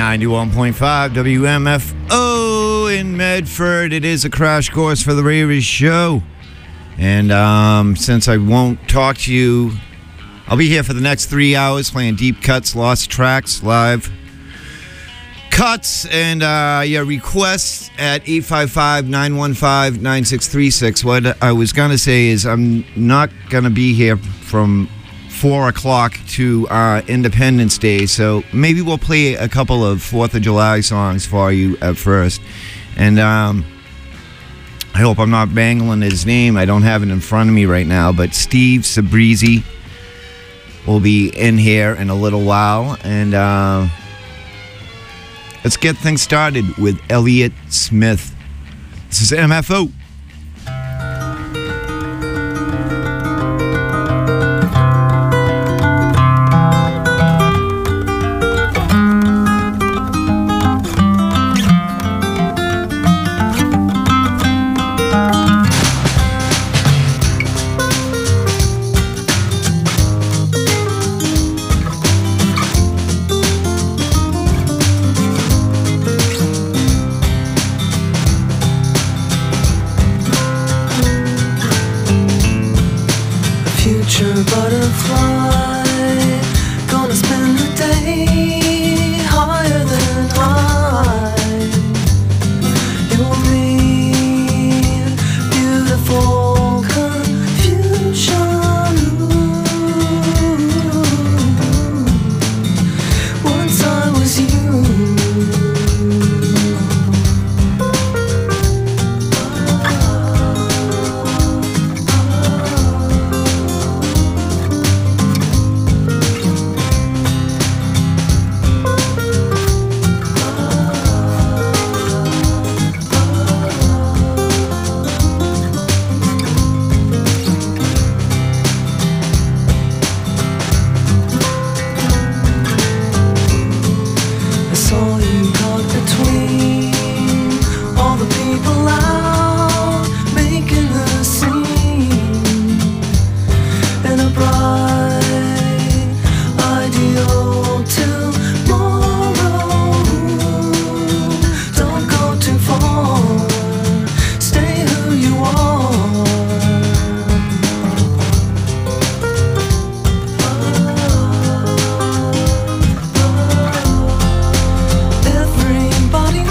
91.5 WMFO in Medford. It is a crash course for the Ravers show. And since I won't talk to you, I'll be here for the next 3 hours playing deep cuts, lost tracks, live cuts, and your requests at 855-915-9636. What I was going to say is I'm not going to be here from 4 o'clock to Independence Day, so maybe we'll play a couple of 4th of July songs for you at first. And I hope I'm not bangling his name. I don't have it in front of me right now, but Steve Sabrizi will be in here in a little while. And let's get things started with Elliott Smith. This is MFO. Everybody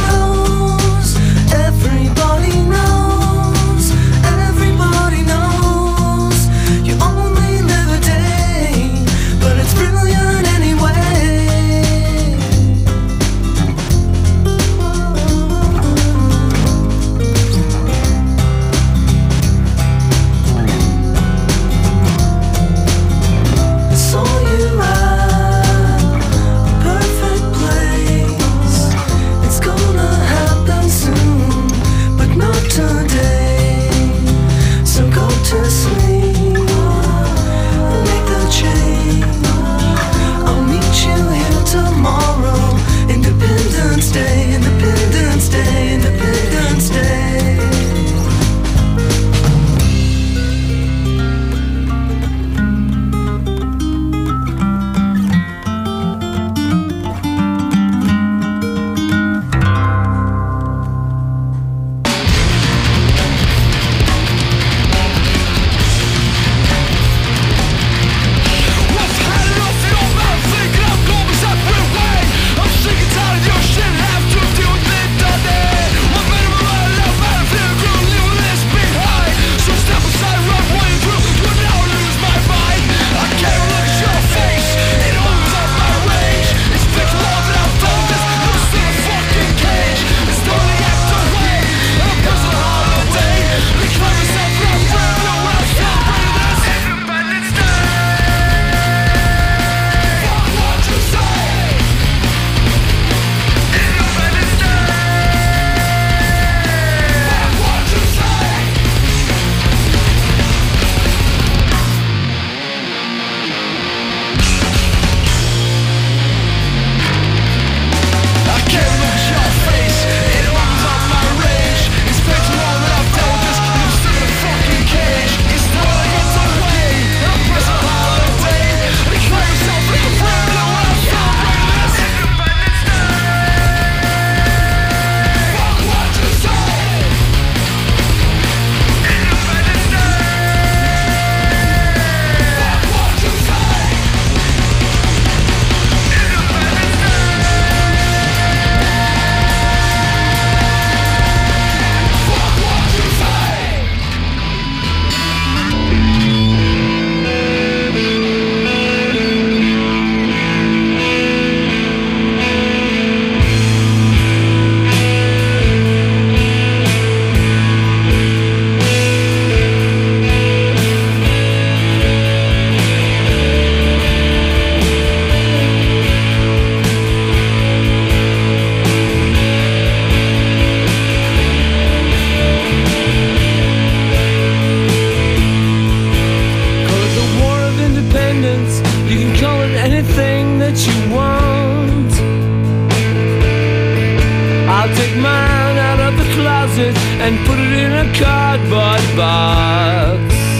closet and put it in a cardboard box.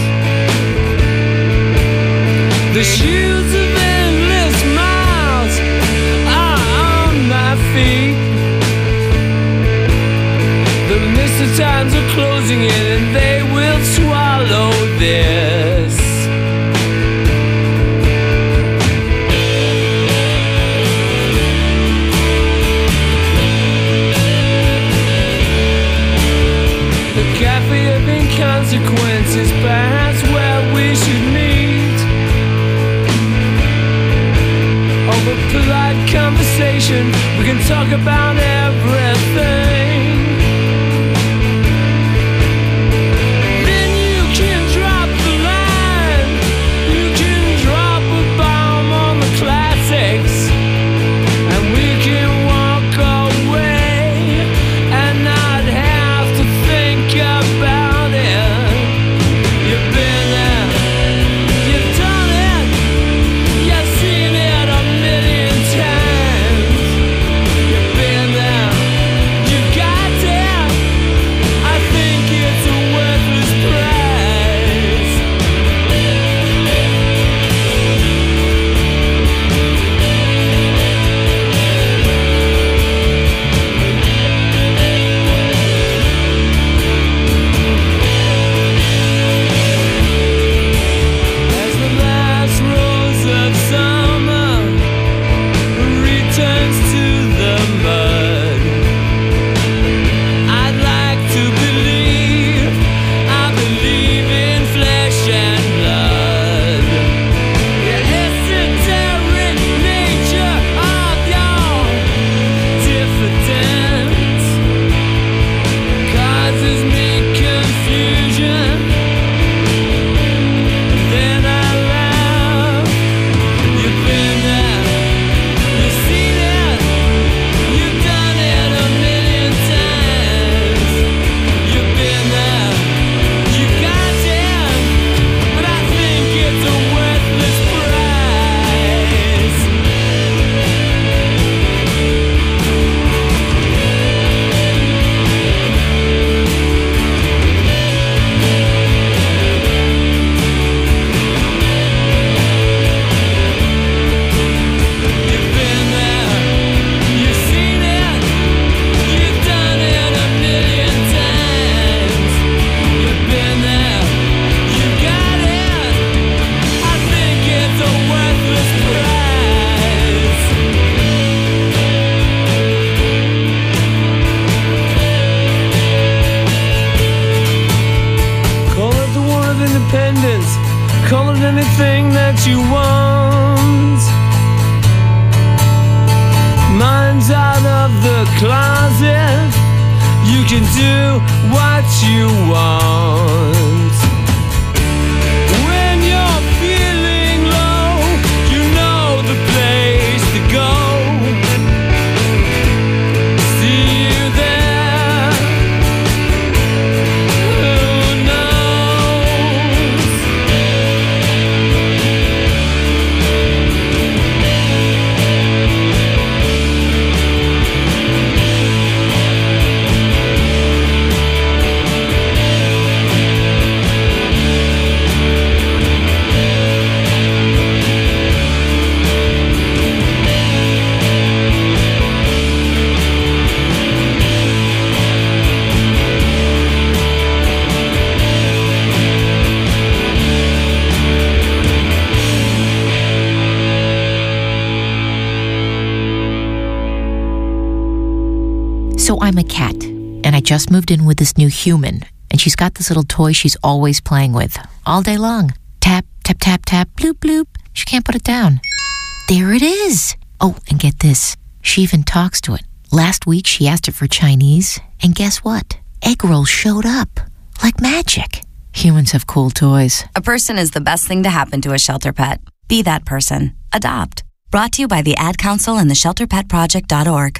The shoes of endless miles are on my feet. The mist of times are closing in and they will swallow this. The cafe of inconsequences, perhaps where we should meet. Over polite conversation, we can talk about everything. Then you can drop the line, you can drop a bomb on the classics, and we can walk away and not have to think about it. You've been there, you've done it, you've seen it a million times. You've been there, you've got it. I think it's a worthless prize. As the last rose of summer returns to the mud, I'd like to believe, I believe in flesh and blood. The esoteric nature of your diffidence causes me confusion. Then I laugh. You've been there, you've seen it, you've done it a million times. You've been there, you've got it, but I think it's a worthless prize. You've been there, you've seen it, you've done it a million times. You've been there, you've got it, I think it's a worthless prize. Call it the war of independence, call it anything that you want. Mine's out of the closet, you can do what you want. When you're feeling low, you know the place to go. See you there. Who knows? So I'm a cat, and I just moved in with this new human, and she's got this little toy she's always playing with, all day long. Tap, tap, tap, tap, bloop, bloop. She can't put it down. There it is. Oh, and get this. She even talks to it. Last week, she asked it for Chinese, and guess what? Egg rolls showed up. Like magic. Humans have cool toys. A person is the best thing to happen to a shelter pet. Be that person. Adopt. Brought to you by the Ad Council and the ShelterPetProject.org.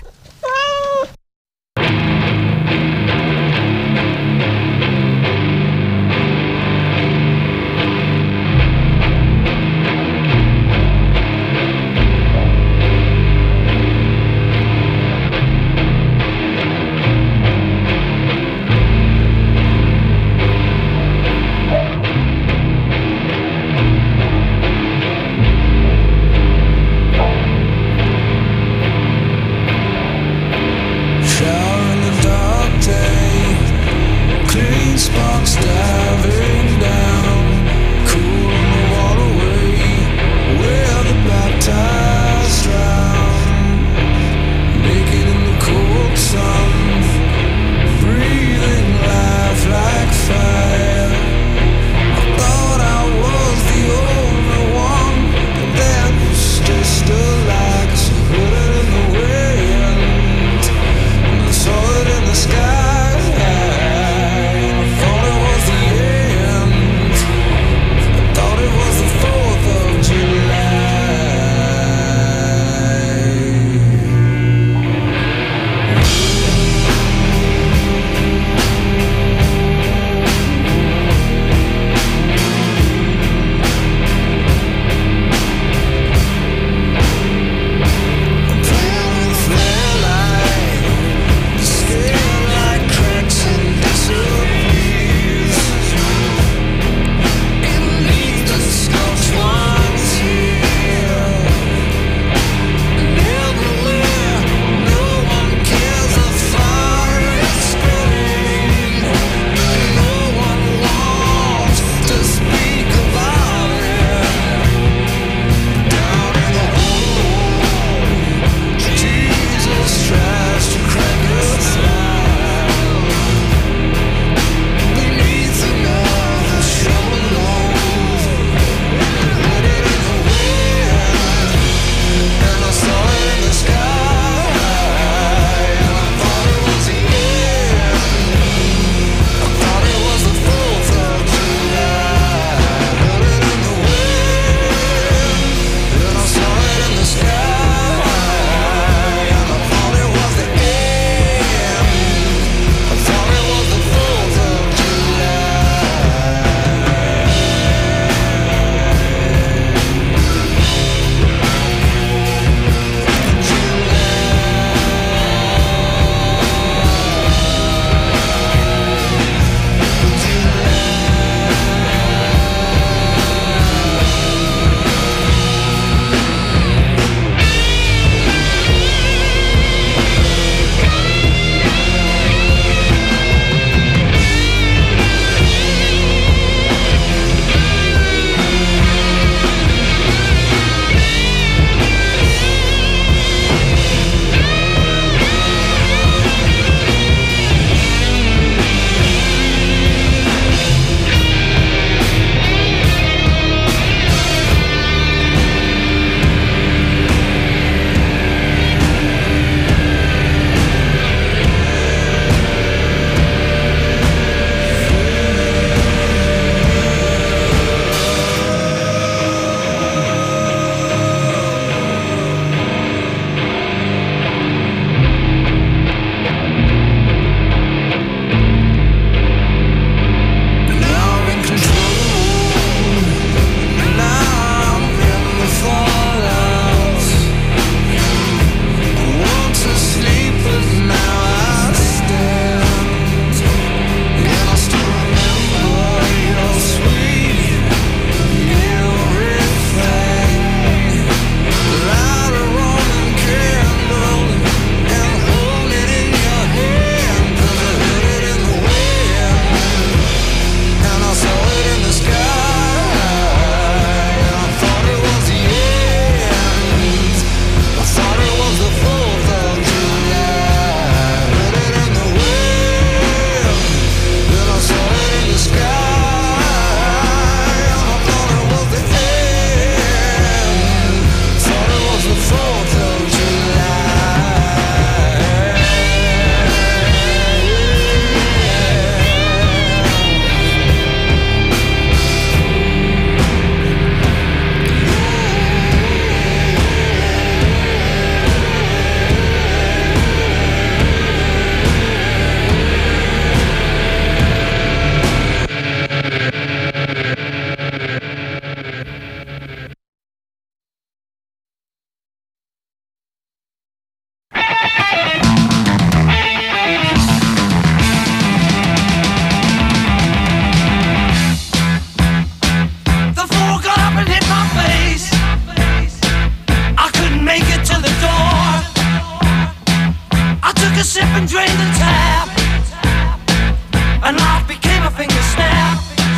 sip and drain the tap, and life became a finger snap.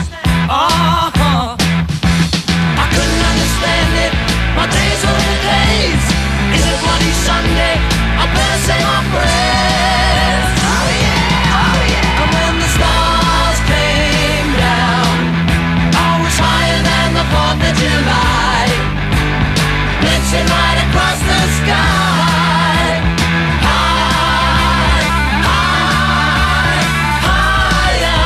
I couldn't understand it. My days were the days. Is it bloody Sunday? I better say my prayers. Oh yeah, oh yeah. And when the stars came down, I was higher than the 4th of July, blitzing right across the sky. High, high, higher.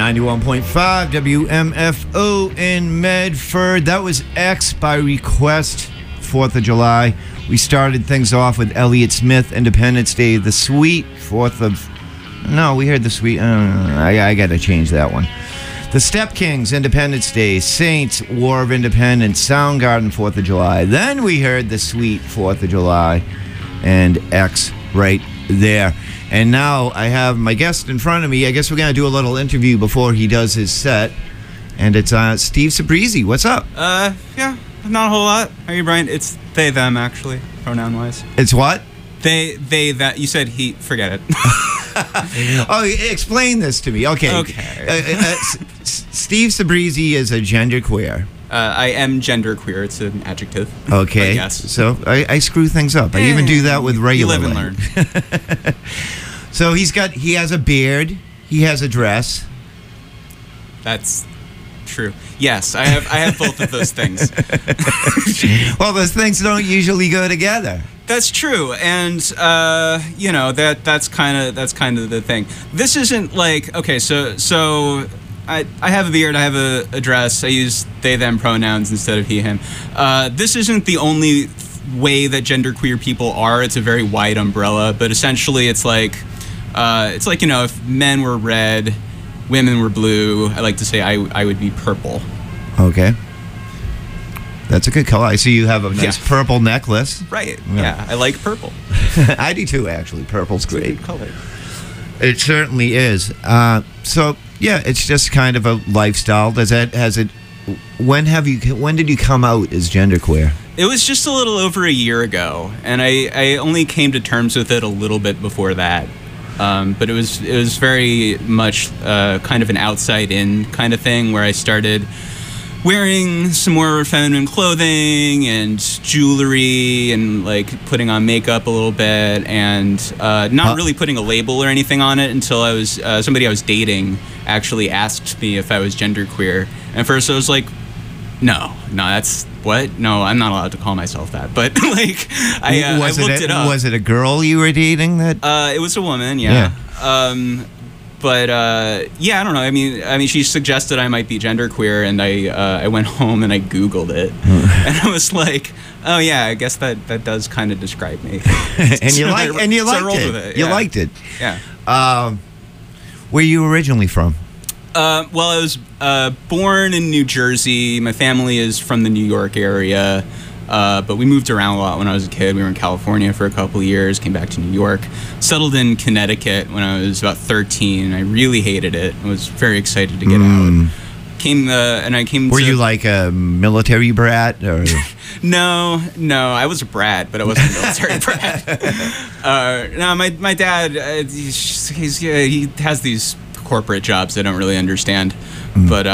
91.5 WMFO in Medford. That was X by Request, 4th of July. We started things off with Elliott Smith, Independence Day, the Sweet, 4th of... No, we heard the Sweet. I got to change that one. The Step Kings, Independence Day, Saints, War of Independence, Soundgarden, 4th of July. Then we heard the Sweet, 4th of July, and X right there. And now I have my guest in front of me. I guess we're going to do a little interview before he does his set. And it's Steve Sabrizi. What's up? Yeah, not a whole lot. How are you, Brian? It's they, them, actually, pronoun-wise. It's what? They, that. You said he. Forget it. Oh, explain this to me. Okay. Steve Sabrizi is a genderqueer. I am genderqueer. It's an adjective. Okay. Yes. So I screw things up. I even do that with regular. You live and learn. So he has a beard. He has a dress. That's true. Yes, I have both of those things. Well, those things don't usually go together. That's true, and that's kind of the thing. This isn't like, okay, so I have a beard, I have a dress, I use they them pronouns instead of he him. This isn't the only way that genderqueer people are. It's a very wide umbrella, but essentially it's like if men were red, women were blue. I like to say I would be purple. Okay. That's a good color. I see you have a nice purple necklace. Right. Yeah, I like purple. I do too, actually. Purple's great. It's a good color. It certainly is. So yeah, it's just kind of a lifestyle. When did you come out as genderqueer? It was just a little over a year ago, and I only came to terms with it a little bit before that. But it was very much kind of an outside-in kind of thing where I started wearing some more feminine clothing and jewelry and like putting on makeup a little bit and not really putting a label or anything on it until I was somebody I was dating actually asked me if I was genderqueer. And at first I was like, no, that's what? No, I'm not allowed to call myself that. But like I looked it up. Was it a girl you were dating that? It was a woman, yeah. But I don't know. I mean, she suggested I might be genderqueer, and I went home and I Googled it, and I was like, oh yeah, I guess that does kind of describe me. and you liked it. You liked it. Yeah. Where are you originally from? Well, I was born in New Jersey. My family is from the New York area. But we moved around a lot when I was a kid. We were in California for a couple of years, came back to New York, settled in Connecticut when I was about 13. I really hated it. I was very excited to get out. Were you like a military brat? Or? No, I was a brat, but I wasn't a military brat. No, my dad, he has these corporate jobs I don't really understand. But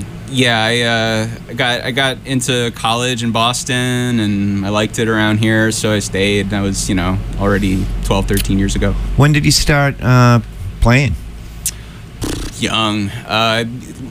I got into college in Boston, and I liked it around here, so I stayed. That was, already 12, 13 years ago. When did you start playing? Young. I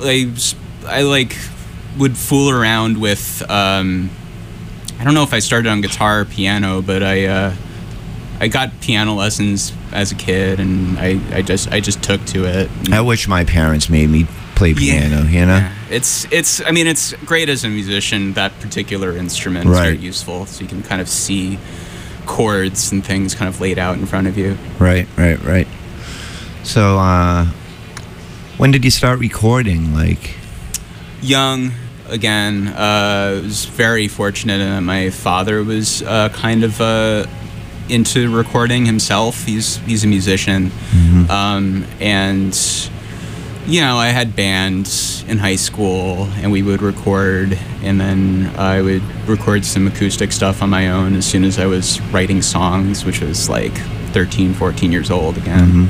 would fool around with, I don't know if I started on guitar or piano, but I got piano lessons as a kid, and I just took to it. I wish my parents made me play piano, Yeah. It's great as a musician. That particular instrument is very useful, so you can kind of see chords and things kind of laid out in front of you. Right. So when did you start recording? Like young. Again, I was very fortunate in that my father was kind of into recording himself. He's a musician, and I had bands in high school, and we would record, and then I would record some acoustic stuff on my own as soon as I was writing songs, which was like 13, 14 years old again.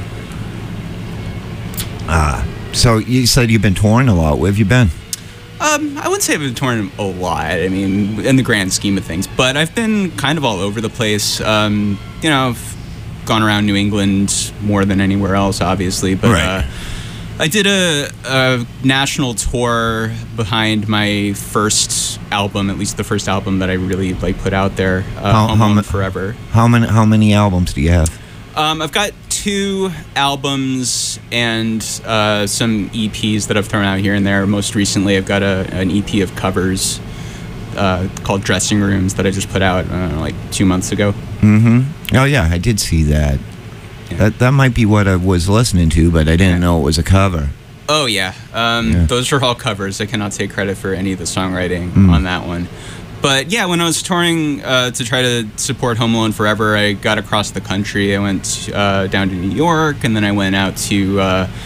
So you said you've been touring a lot. Where have you been? I wouldn't say I've been touring a lot, I mean, in the grand scheme of things, but I've been kind of all over the place. I've gone around New England more than anywhere else, obviously, but I did a national tour behind my first album, at least the first album that I really put out there, Home Alone Forever. How many albums do you have? I've got 2 albums and some EPs that I've thrown out here and there. Most recently, I've got an EP of covers called Dressing Rooms that I just put out like 2 months ago. Mm-hmm. Oh, yeah, I did see that. Yeah. That might be what I was listening to, but I didn't know it was a cover. Oh, yeah. Those are all covers. I cannot take credit for any of the songwriting on that one. But, yeah, when I was touring to try to support Home Alone Forever, I got across the country. I went down to New York, and then I went out to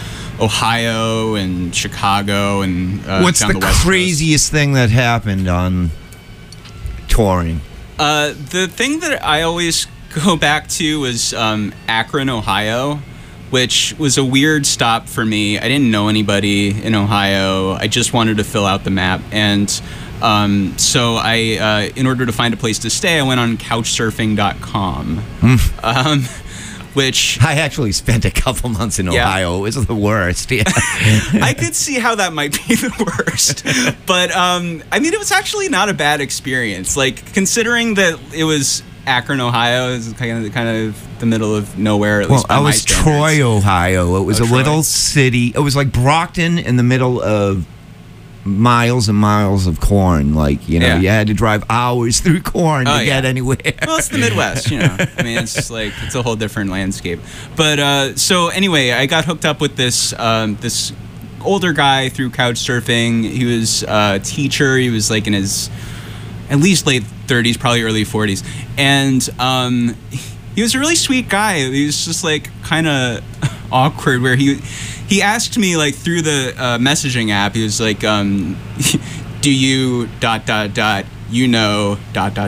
Ohio and Chicago and What's down the West craziest thing that happened on touring? The thing that I always go back to was Akron, Ohio, which was a weird stop for me. I didn't know anybody in Ohio. I just wanted to fill out the map. And so I, in order to find a place to stay, I went on couchsurfing.com, which... I actually spent a couple months in Ohio. It was the worst. Yeah. I could see how that might be the worst. But, I mean, it was actually not a bad experience. Like, considering that it was Akron, Ohio, is kind of the middle of nowhere, at least by I my was standards. Troy, Ohio. It was a Troy. little city. It was like Brockton in the middle of miles and miles of corn. Like, you know, you had to drive hours through corn to get anywhere. Well, it's the Midwest, you know. I mean, it's like, it's a whole different landscape. But, so anyway, I got hooked up with this this older guy through Couchsurfing. He was a teacher. He was like in his at least late 30s, probably early 40s. And he was a really sweet guy. He was just like kind of awkward where he asked me like through the messaging app, he was like, do you ... you know ...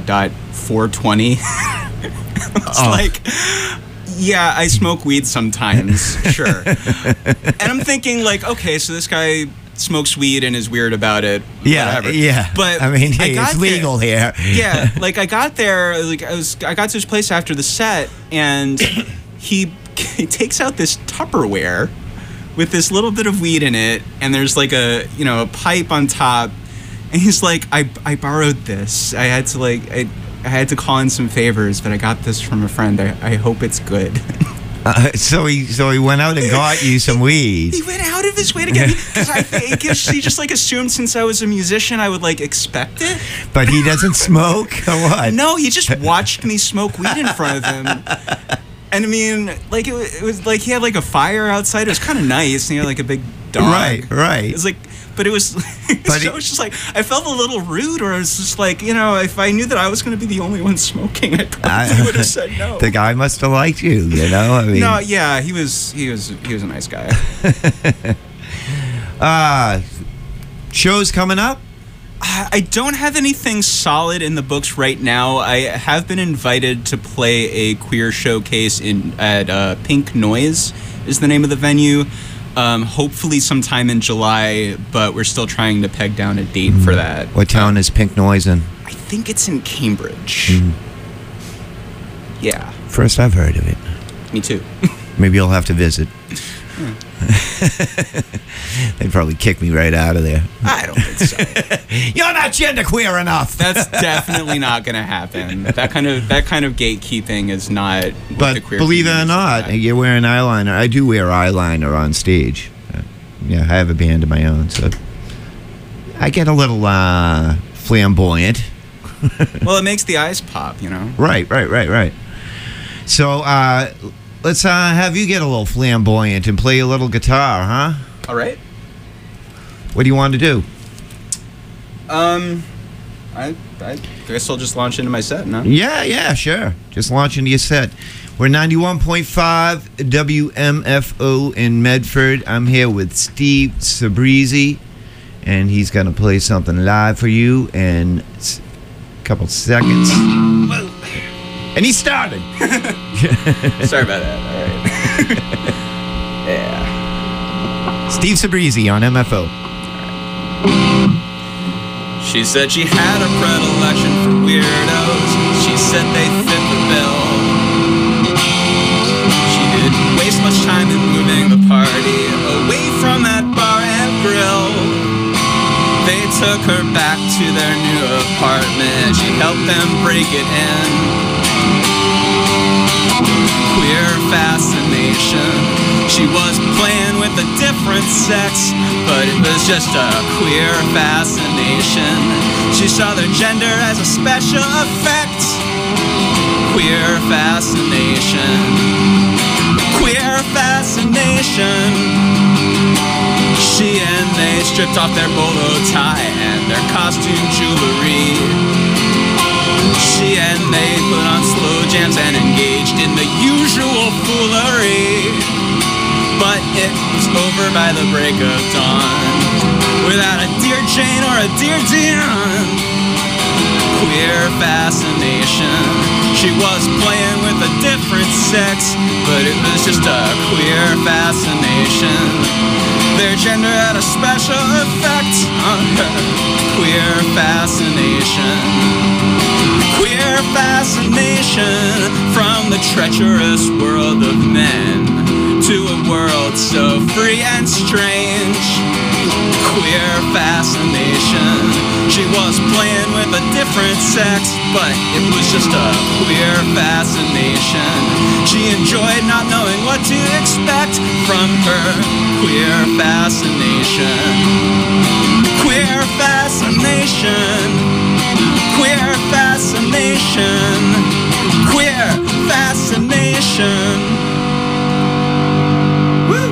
420? It's like, yeah, I smoke weed sometimes, sure. And I'm thinking like, okay, so this guy smokes weed and is weird about it. Whatever. Yeah. But I mean, hey, it's legal here. Yeah, like I got there, like I got to his place after the set, and he takes out this Tupperware with this little bit of weed in it, and there's like a pipe on top, and he's like, I borrowed this. I had to I had to call in some favors, but I got this from a friend. I hope it's good. So he went out and got you some weed. He went out of his way to get me, because I think he just like assumed since I was a musician I would like expect it. But he doesn't smoke or what? No, he just watched me smoke weed in front of him. And I mean, like it was like he had like a fire outside. It was kind of nice. And he had like a big dog. Right. It was like, but it was. But so it was just like I felt a little rude, or I was just like, if I knew that I was going to be the only one smoking, I probably would have said no. The guy must have liked you, I mean. No, yeah, he was a nice guy. Shows coming up? I don't have anything solid in the books right now. I have been invited to play a queer showcase at Pink Noise is the name of the venue. Hopefully sometime in July, but we're still trying to peg down a date for that. What town is Pink Noise in? I think it's in Cambridge. Yeah. First I've heard of it. Me too. Maybe you'll have to visit. They'd probably kick me right out of there. I don't think so. You're not genderqueer enough. That's definitely not going to happen. That kind of gatekeeping is not. What But the queer believe it or community is not, about. you're wearing eyeliner. I do wear eyeliner on stage. Yeah, I have a band of my own, so I get a little flamboyant. Well, it makes the eyes pop, Right. So let's have you get a little flamboyant and play a little guitar, huh? All right. What do you want to do? I guess I'll just launch into my set, no? Yeah, sure. Just launch into your set. We're 91.5 WMFO in Medford. I'm here with Steve Sabrizi, and he's going to play something live for you in a couple seconds. And he started. Sorry about that. All right. Yeah. Steve Sabrizi on MFO. She said she had a predilection for weirdos. She said they fit the bill. She didn't waste much time in moving the party away from that bar and grill. They took her back to their new apartment. She helped them break it in. Queer fascination. She was playing with a different sex, but it was just a queer fascination. She saw their gender as a special effect. Queer fascination. Queer fascination. She and they stripped off their bolo tie and their costume jewelry. She and they put on slow jams and engaged in the usual foolery. But it was over by the break of dawn, without a Dear Jane or a Dear Dion. Queer fascination. She was playing with a different sex, but it was just a queer fascination. Their gender had a special effect on her. Queer fascination. Queer fascination. From the treacherous world of men to a world so free and strange. Queer fascination. She was playing with a different sex, but it was just a queer fascination. She enjoyed not knowing what to expect from her. Queer fascination. Queer fascination. Queer fascination. Queer fascination. Woo!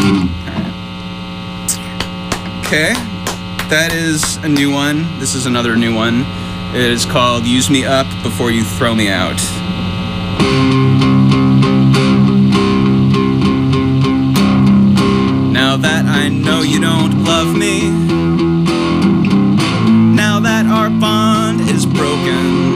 Okay, that is a new one. This is another new one. It is called Use Me Up Before You Throw Me Out. Now that I know you don't love me, now that our bond is broken,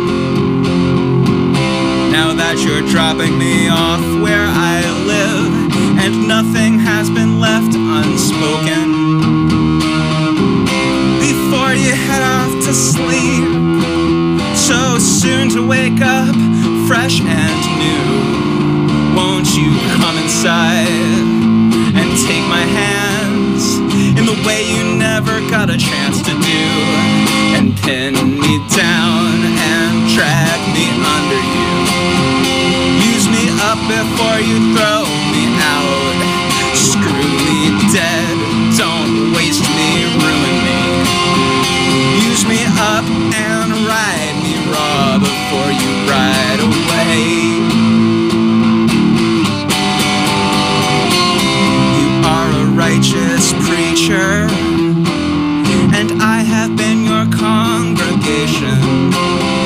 now that you're dropping me off where I live and nothing has been left unspoken, before you head off to sleep, so soon to wake up fresh and new, won't you come inside and take my hands in the way you never got a chance to do, and pin me down and drag me under you. Use me up before you throw me out. Screw me dead, don't waste me, ruin me. Use me up and ride me raw before you ride away. Righteous preacher, and I have been your congregation.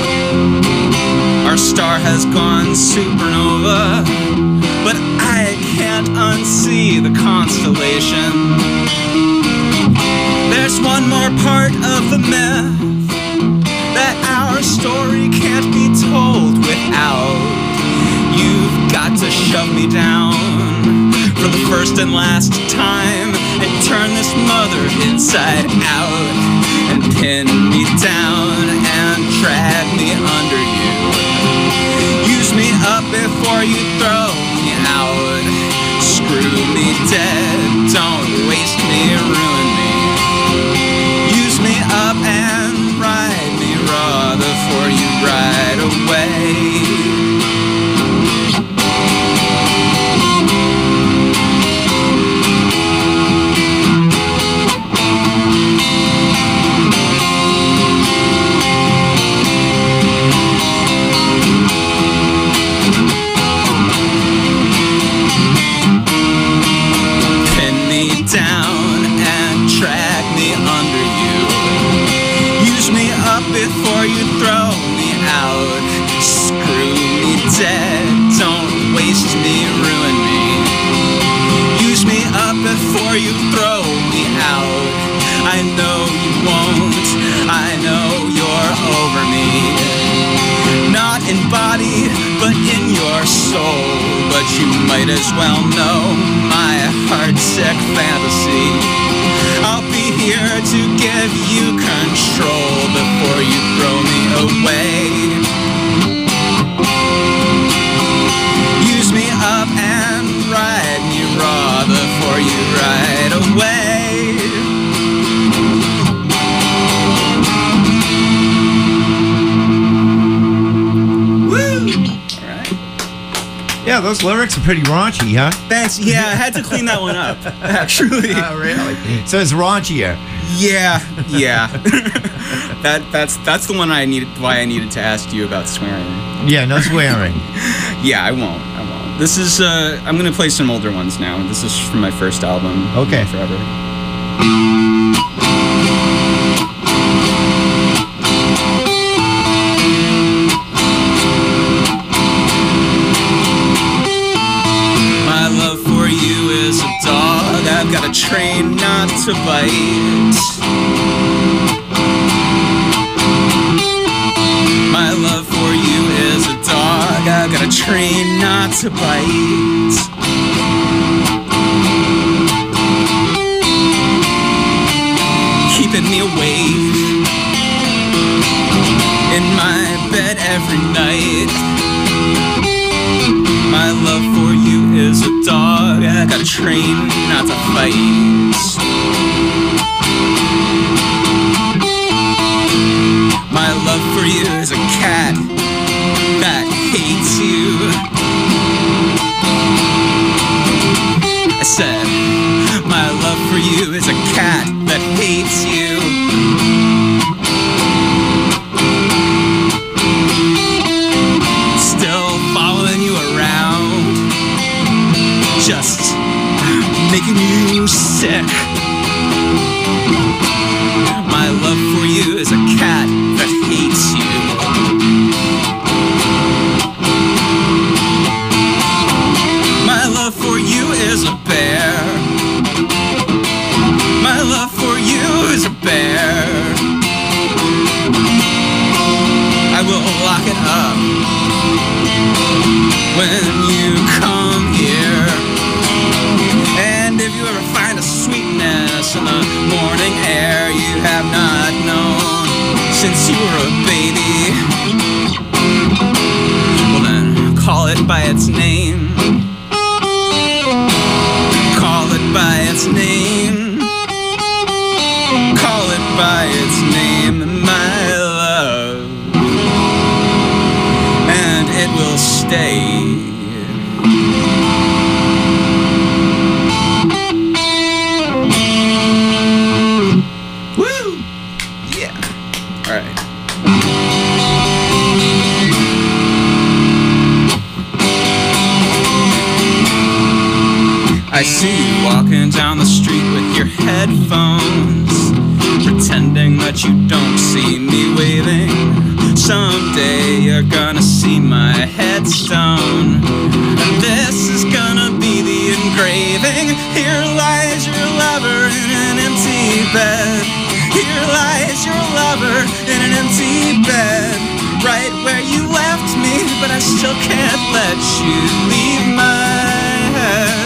Our star has gone supernova, but I can't unsee the constellation. There's one more part of the myth that our story can't be told without. You've got to shove me down for the first and last time and turn this mother inside out and pin me down and drag me under you. Use me up before you throw me out. Screw me dead, don't waste me, ruin me. Use me up and ride me raw before you ride away. Before you throw me out, screw me dead, don't waste me, ruin me. Use me up before you throw me out. I know you won't, I know you're over me. Not in body, but in your soul. But you might as well know my heart-sick fantasy. I'll be here to give you control before you throw me away. Use me up and ride me raw before you ride away. Woo! All right. Yeah, those lyrics are pretty raunchy, huh? Thanks. Yeah, I had to clean that one up, actually. Oh, really? So it's raunchier. Yeah. That's the one why I needed to ask you about swearing. Yeah, no swearing. Yeah, I won't. This is I'm gonna play some older ones now. This is from my first album. Okay. Forever. My love for you is a dog I've got to train not to bite. My love for you is a dog I've got to train not to bite. Keeping me awake in my bed every night. My love for you is a dog I got to train not to fight. My love for you is a cat that hates you. I said, my love for you is a cat that hates you. Still following you around, just making you sick. My love for you is a cat that hates you. My love for you is a bear. My love for you is a bear. I will lock it up when you come here. And if you ever find a sweetness in the morning air you have not known since you were a baby, well then, call it by its name. Call it by its name. Call it by its name, my love. And it will stay. Woo! Yeah. All right. I see you walking down the street with your headphones, pretending that you don't see me waving. Someday you're gonna see my headstone, and this is gonna be the engraving. Here lies your lover in an empty bed. Here lies your lover in an empty bed, right where you left me, but I still can't let you leave my head.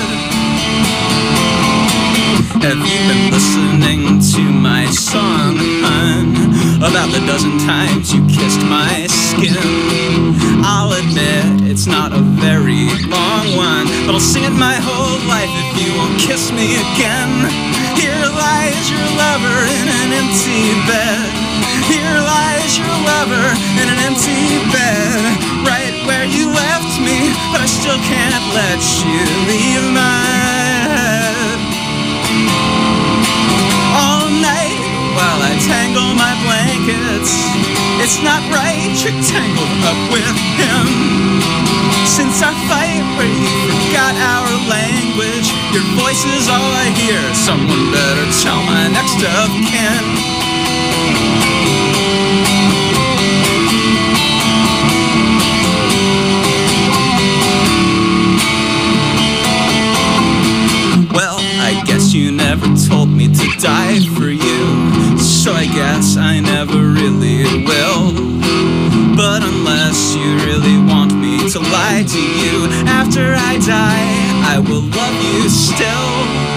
Have you been listening to my song, hun? About the dozen times you kissed my skin. I'll admit it's not a very long one, but I'll sing it my whole life if you won't kiss me again. Here lies your lover in an empty bed. Here lies your lover in an empty bed, right where you left me, but I still can't let you leave my head. All night while I tangle my blankets, it's not right you're tangled up with him. Since our fight where you forgot our language, your voice is all I hear. Someone better tell my next of kin. Well, I guess you never told me to die for you, so I guess I never really will. But unless you really want me to lie to you, after I die, I will love you still.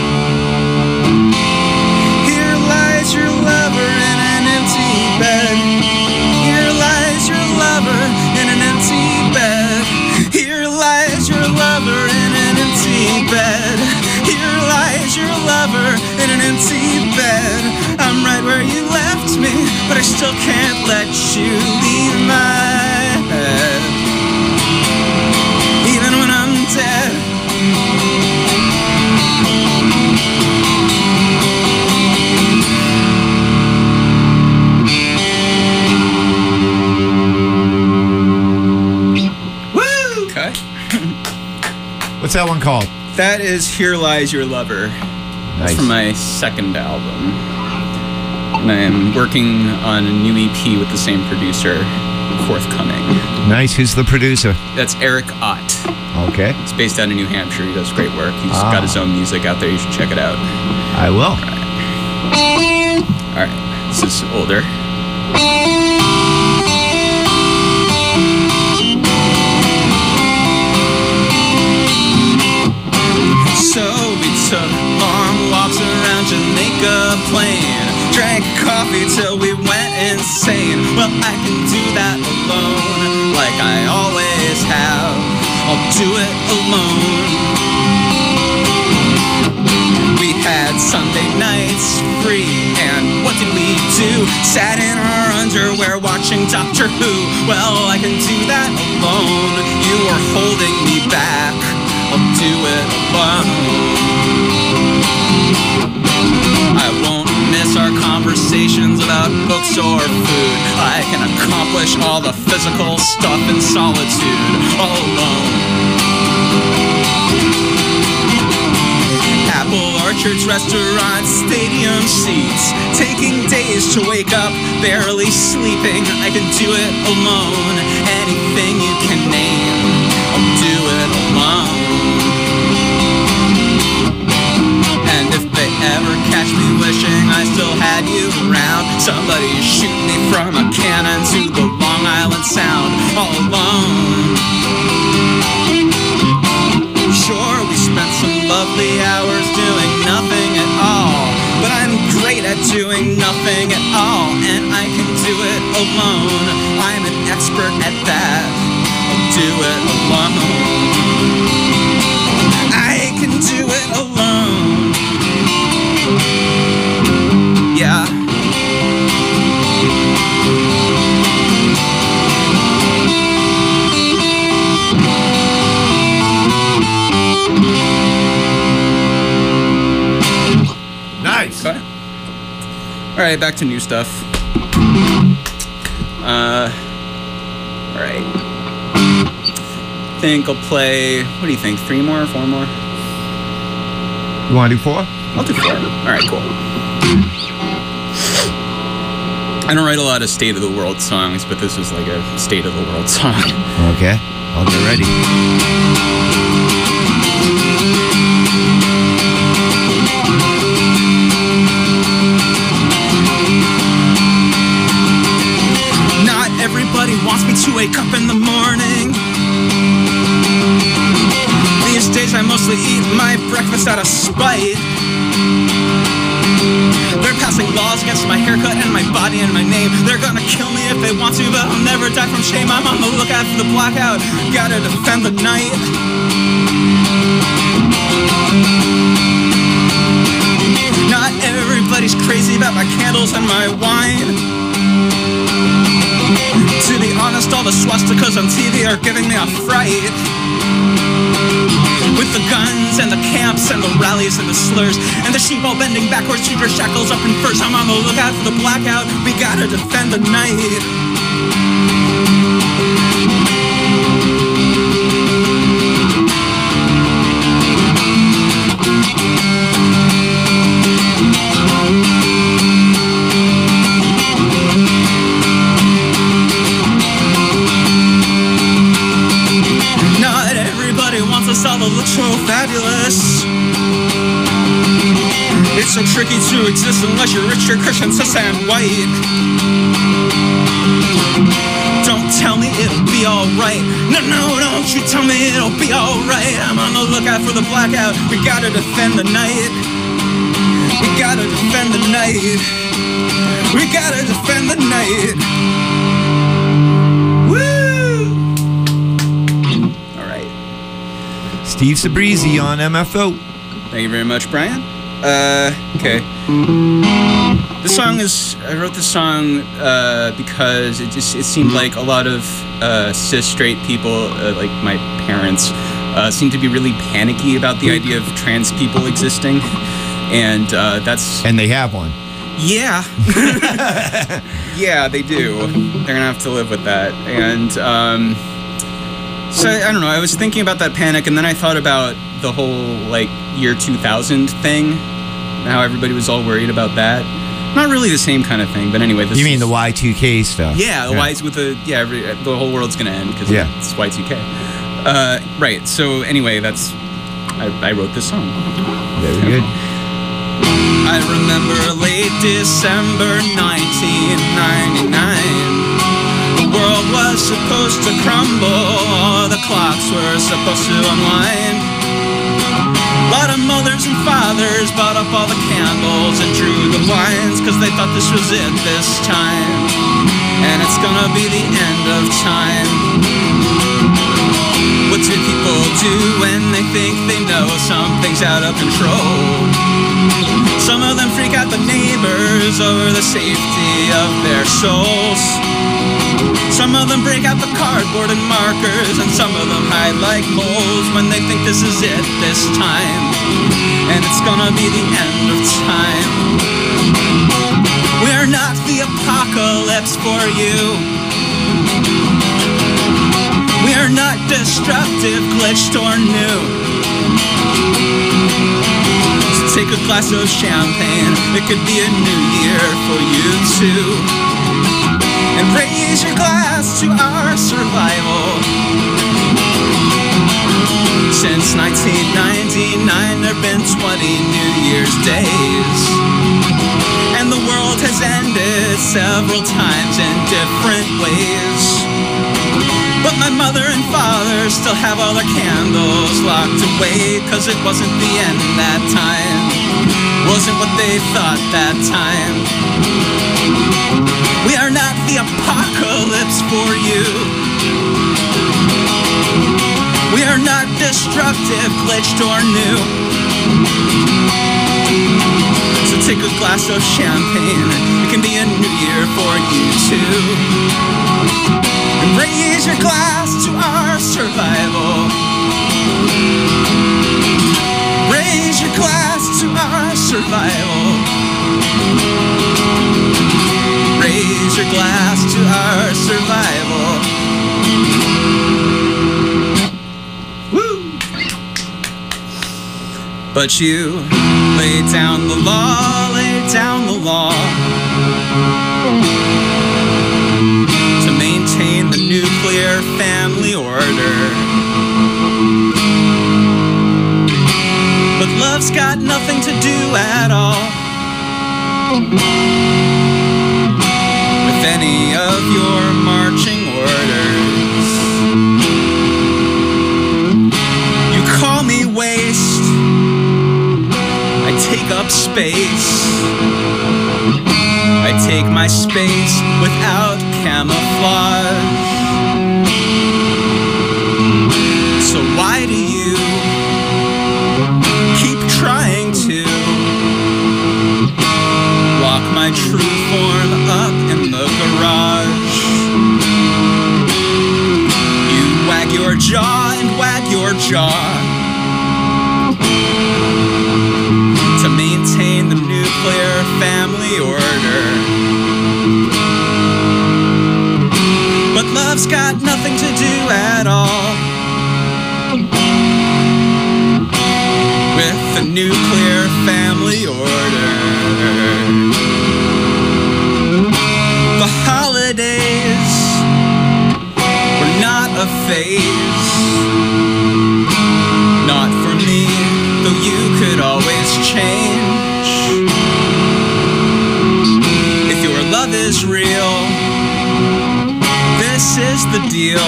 Here lies your lover in an empty bed. Here lies your lover in an empty bed. Here lies your lover in an empty bed. Here lies your lover in an empty bed. I'm right where you left me, but I still can't let you leave my head. Even when I'm What's that one called? That is Here Lies Your Lover. That's Nice. from my second album. And I am working on a new EP with the same producer, forthcoming. Nice. Who's the producer? That's Eric Ott. Okay. He's based out of New Hampshire. He does great work. He's got his own music out there. You should check it out. I will. All right. This is older. So we took long walks around Jamaica Plain, drank coffee till we went insane. Well, I can do that alone, like I always have. I'll do it alone. We had Sunday nights free, and what did we do? Sat in our underwear watching Doctor Who. Well, I can do that alone. You are holding me back. I'll do it alone. I won't miss our conversations about books or food. I can accomplish all the physical stuff in solitude, all alone. Apple Orchards, restaurants, stadium seats, taking days to wake up, barely sleeping. I can do it alone. Anything you can name, I'll do it alone. And if they ever catch me wishing I still had you around, somebody shoot me from a cannon to the Long Island Sound, all alone. Sure, we spent some lovely hours doing nothing at all, but I'm great at doing nothing at all, and I can do it alone. I'm an expert at that. I'll do it alone. I can do it alone. Yeah. Nice. Okay. All right, back to new stuff. All right. I think I'll play. What do you think? 3 more, 4 more? You want to do 4? I'll do 4. All right, cool. I don't write a lot of state of the world songs, but this was like a state of the world song. Okay. I'll get ready. Not everybody wants me to wake up in the morning. These days I mostly eat my breakfast out of spite. They're passing laws against my haircut and my body and my name. They're gonna kill me if they want to, but I'll never die from shame. I'm on the lookout for the blackout. Gotta defend the night. Not everybody's crazy about my candles and my wine. To be honest, all the swastikas on TV are giving me a fright. With the guns and the camps and the rallies and the slurs and the sheep all bending backwards, keep your shackles up and first. I'm on the lookout for the blackout. We gotta defend the night. Not everybody wants us all to look so fabulous. It's so tricky to exist unless you're rich, you're Christian, cis and white. Don't tell me it'll be alright. No, don't you tell me it'll be alright. I'm on the lookout for the blackout. We gotta defend the night. We gotta defend the night. We gotta defend the night. Woo! Alright. Steve Sabrizi on MFO. Thank you very much, Brian. Okay. This song is, I wrote this song because it seemed like a lot of cis straight people, like my parents, seem to be really panicky about the idea of trans people existing. And that's... And they have one. Yeah. Yeah, they do. They're gonna have to live with that. And So I don't know. I was thinking about that panic, and then I thought about the whole like year 2000 thing, how everybody was all worried about that. Not really the same kind of thing, but anyway. This You mean the Y2K stuff? Yeah, the Y's with the the whole world's gonna end because it's Y2K. Right. So anyway, I wrote this song. Very good. I remember late December 1999. The world was supposed to crumble. The clocks were supposed to unwind. A lot of mothers and fathers bought up all the candles and drew the blinds because they thought this was it this time. And it's gonna be the end of time. What do people do when they think they know something's out of control? Some of them freak out the neighbors over the safety of their souls. Some of them break out the cardboard and markers, and some of them hide like moles when they think this is it this time. And it's gonna be the end of time. We're not the apocalypse for you. We're not destructive, glitched, or new. So take a glass of champagne, it could be a new year for you too. And raise your glass to our survival. Since 1999, there've been 20 New Year's days. And the world has ended several times in different ways. But my mother and father still have all their candles locked away, 'cause it wasn't the end that time. Wasn't what they thought that time. We are not the apocalypse for you. We are not destructive, glitched, or new. So take a glass of champagne. It can be a new year for you too. And raise your glass to our survival. Raise your glass to our survival. Raise your glass to our survival. Woo! But you lay down the law, lay down the law to maintain the nuclear family order. But love's got nothing to do at all with any of your marching orders. You call me waste, I take up space. I take my space without camouflage. So why do you keep trying to lock my true form up in the garage? You wag your jaw and wag your jaw to maintain the nuclear family order. But love's got nothing to do at all with the nuclear family order. The holidays were not a phase. Not for me, though you could always change. If your love is real, this is the deal.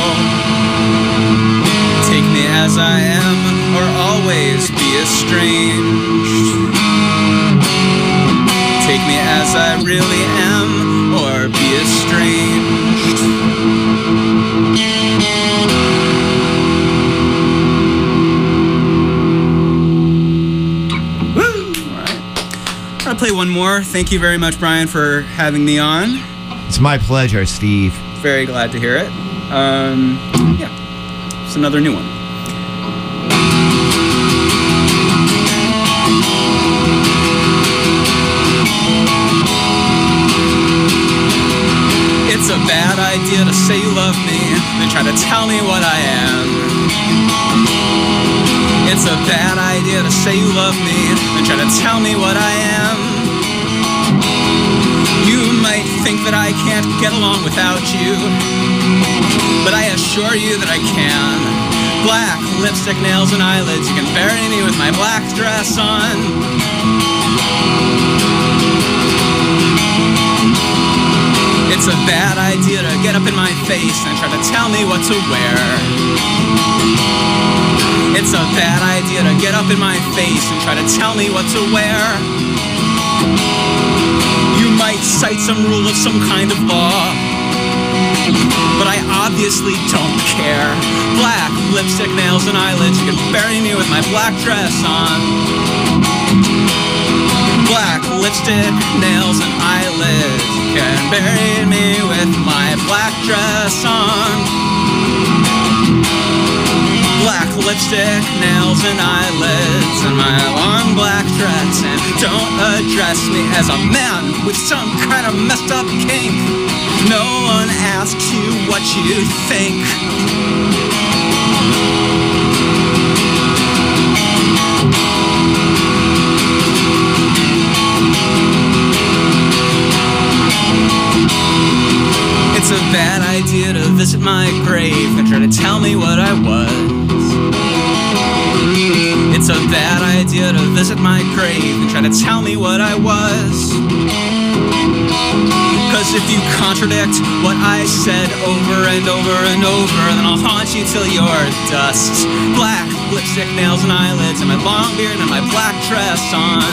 Take me as I am, or always be estranged. Take me as I really am, or be estranged. Woo! All right. I'm gonna play one more. Thank you very much, Brian, for having me on. It's my pleasure, Steve. Very glad to hear it. Yeah, it's another new one. It's a bad idea to say you love me, then try to tell me what I am. It's a bad idea to say you love me and try to tell me what I am. You might think that I can't get along without you, but I assure you that I can. Black lipstick, nails, and eyelids, you can bury me with my black dress on. It's a bad idea to get up in my face and try to tell me what to wear. It's a bad idea to get up in my face and try to tell me what to wear. You might cite some rule of some kind of law, but I obviously don't care. Black lipstick, nails, and eyelids, you can bury me with my black dress on. Black lipstick, nails, and eyelids, you can bury me with my black dress on. Black lipstick, nails, and eyelids, and my long black dress. And don't address me as a man with some kind of messed up kink. No one asks you what you think. It's a bad idea to visit my grave and try to tell me what I was. It's a bad idea to visit my grave and try to tell me what I was. Cause if you contradict what I said over and over and over, then I'll haunt you till you're dust. Black lipstick, nails, and eyelids, and my long beard and my black dress on.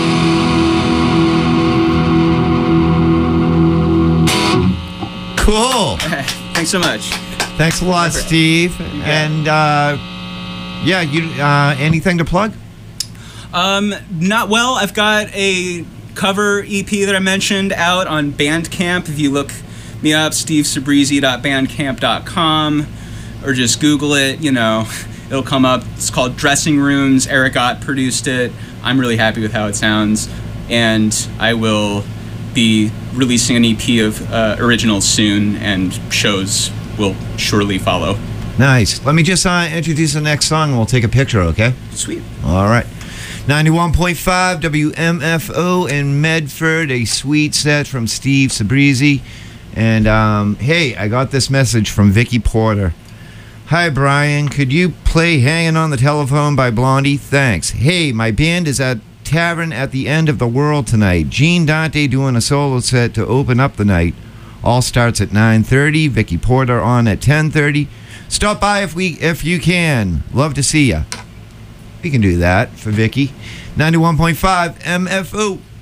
Cool. Thanks so much. Thanks a lot, Steve. And yeah, you anything to plug? Not well. I've got a cover EP that I mentioned out on Bandcamp. If you look me up, stevesabrizzi.bandcamp.com, or just Google it, you know, it'll come up. It's called Dressing Rooms. Eric Ott produced it. I'm really happy with how it sounds, and I will be releasing an EP of originals soon, and shows will surely follow. Nice. Let me just introduce the next song, and we'll take a picture, okay? Sweet. All right. 91.5 WMFO in Medford, a sweet set from Steve Sabrizzi. And hey, I got this message from Vicky Porter. Hi, Brian. Could you play Hanging on the Telephone by Blondie? Thanks. Hey, my band is at Tavern at the End of the World tonight. Gene Dante doing a solo set to open up the night. All starts at 9:30. Vicky Porter on at 10:30. Stop by if you can. Love to see ya. We can do that for Vicky. 91.5 MFO.